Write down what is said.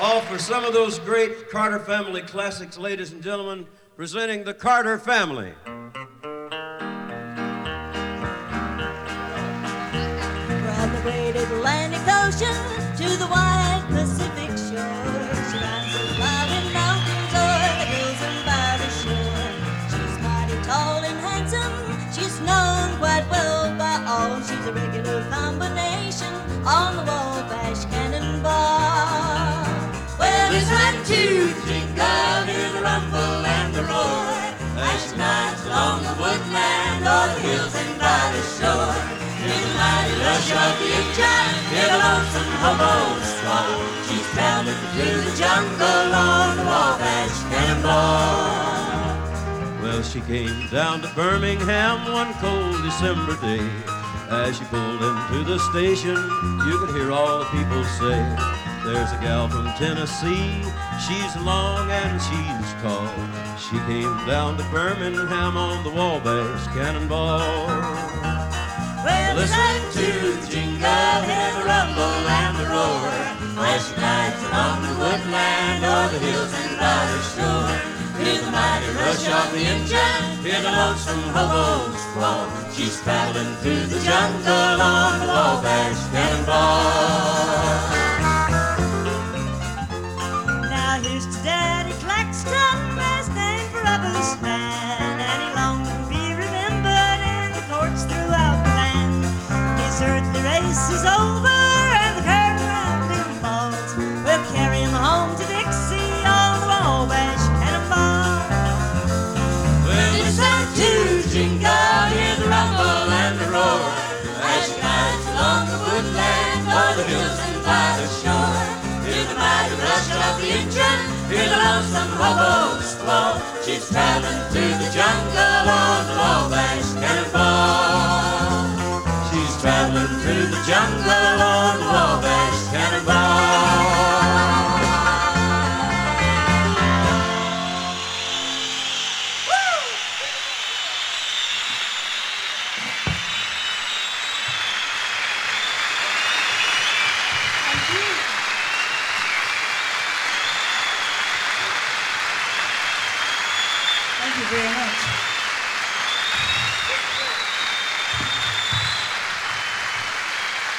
All for some of those great Carter Family classics, ladies and gentlemen, presenting the Carter Family. From the great Atlantic Ocean to the wide Pacific shore, she rides the flying mountains o'er the hills and by the shore. She's mighty tall and handsome, she's known quite well by all. She's a regular combination on the Wabash Cannonball. Well, it's riding to jingle, hear the rumble and the roar, as she rides along the woodland o'er the hills and by the shore. Hear the mighty rush of the engine, hear the lonesome hobo squall. She's traveling through the jungle on the Wabash Cannonball. Well, she came down to Birmingham one cold December day. As she pulled into the station, you could hear all the people say, there's a gal from Tennessee, she's long and she's tall. She came down to Birmingham on the Wabash Cannonball. Well, listen to the jingle, hear the rumble and the roar, as she rides along the woodland o'er the hills and by the shore. Hear the mighty rush of the engine, hear the lonesome hobo squall. She's traveling through the jungle on the Wabash Cannonball. Now here's to Daddy Claxton, best name for a bushman, and he longs to be remembered in the courts throughout the land. His earthly race is over and the curtain round him falls. We'll carry him home to Dixie on the Wabash Cannonball. Well, listen to jingle, hear the rumble and the roar, as she rides along the woodland o'er the hills and by the shore. Hear the mighty rush of the engine, hear the lonesome hobo squall. She's traveling through the jungle on the Wabash Cannonball. She's traveling through the jungle on the Wabash Cannonball. Thank you very much.